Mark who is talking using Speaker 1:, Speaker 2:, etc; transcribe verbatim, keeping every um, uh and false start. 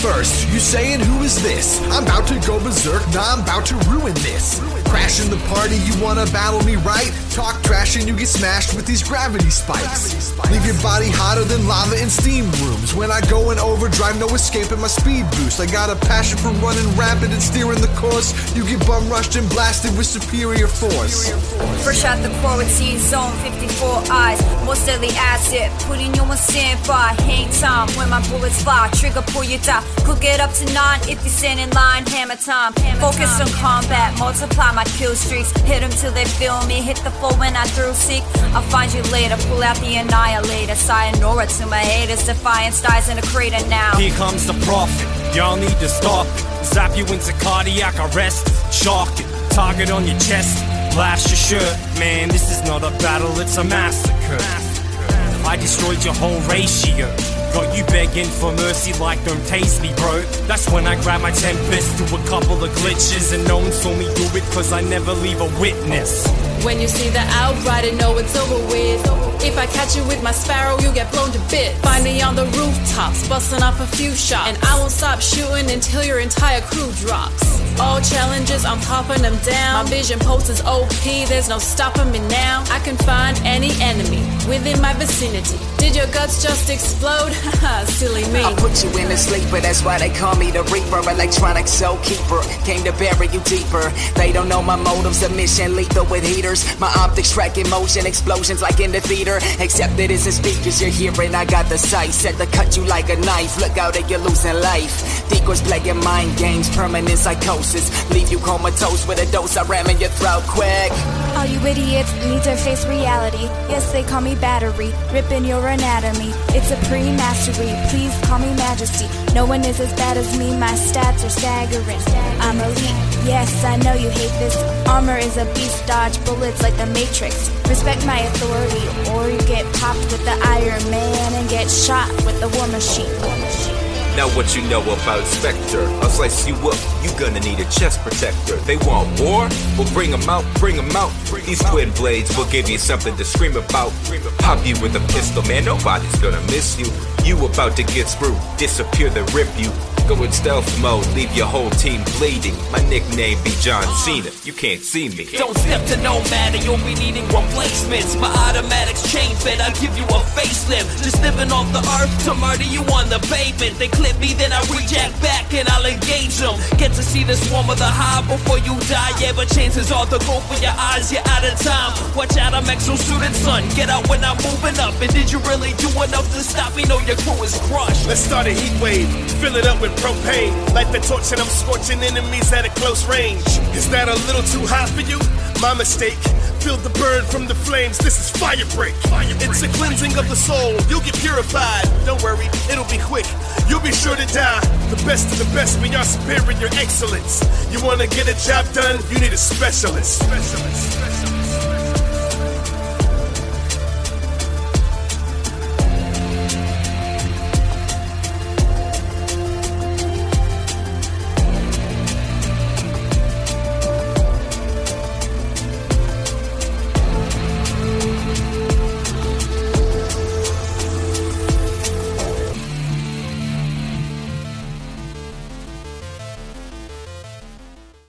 Speaker 1: first, you saying who is this? I'm about to go berserk, nah I'm about to ruin this. Crashing the party, you wanna battle me right? Talk trash and you get smashed with these gravity spikes. Leave your body hotter than lava in steam rooms. When I go in overdrive, no escaping my speed boost. I got a passion for running rapid and steering the course. You get bum rushed and blasted with superior force.
Speaker 2: Fresh out the quarantine zone, fifty-four eyes, most deadly acid, putting you on standby. Hang time when my bullets fly, trigger pull you down. Cook it up to nine if you stand in line. Hammer time, focus on combat, multiply my kill streaks. Hit them till they feel me, hit the floor when I through seek. I'll find you later, pull out the annihilator. Sayonara to my haters, defiance dies in a crater now.
Speaker 3: Here comes the prophet, y'all need to stop it. Zap you into cardiac arrest, chalk it, target on your chest, blast your shirt. Man, this is not a battle, it's a massacre. I destroyed your whole ratio. Got you begging for mercy like don't taste me, bro. That's when I grab my Tempest, do a couple of glitches, and no one saw me do it cause I never leave a witness.
Speaker 4: When you see the outrider, know it's over with. If I catch you with my Sparrow, you get blown to bits. Find me on the rooftops, busting off a few shots, and I won't stop shooting until your entire crew drops. All challenges, I'm popping them down. My vision pulse is O P, there's no stopping me now. I can find any enemy within my vicinity. Did your guts just explode? Haha, silly me.
Speaker 5: I put you in a sleeper, that's why they call me the Reaper. Electronic soul keeper, came to bury you deeper. They don't know my motives, a mission lethal with heaters. My optics tracking motion, explosions like in the theater. Except it isn't speakers you're hearing, I got the sight. Set to cut you like a knife, look out or you're losing life. Decoys playing mind games, permanent psychosis. Leave you comatose with a dose I ram in your throat quick.
Speaker 6: All you idiots need to face reality. Yes, they call me battery, ripping your anatomy. It's a pre-mastery, please call me majesty. No one is as bad as me, my stats are staggering. I'm elite, yes, I know you hate this. Armor is a beast, dodge bullets like the Matrix. Respect my authority, or you get popped with the Iron Man and get shot with the War Machine.
Speaker 7: Now what you know about Spectre? I'll slice you up, you gonna need a chest protector. They want war? Well bring them out, bring them out. These twin blades will give you something to scream about. Pop you with a pistol, man, nobody's gonna miss you. You about to get screwed, disappear then rip you. Go in stealth mode, leave your whole team bleeding. My nickname be John Cena, you can't see me.
Speaker 8: Don't step to no matter, you'll be needing replacements. My automatics chain fit, I'll give you a facelift. Just living off the earth to murder you on the pavement. They clip me, then I reject back and I'll engage them. Get to see the swarm of the hive before you die. Yeah, but chances are they'll go for your eyes, you're out of time. Watch out, I'm exosuited, son. Get out when I'm moving up. And did you really do enough to stop me? No, your crew is crushed.
Speaker 9: Let's start a heat wave, fill it up with propane. Light the torch and I'm scorching enemies at a close range. Is that a little too hot for you? My mistake. Feel the burn from the flames. This is fire break. Fire break. It's a cleansing of the soul. You'll get purified. Don't worry, it'll be quick. You'll be sure to die. The best of the best, we are superior excellence. You wanna get a job done? You need a specialist. Specialist. Specialist.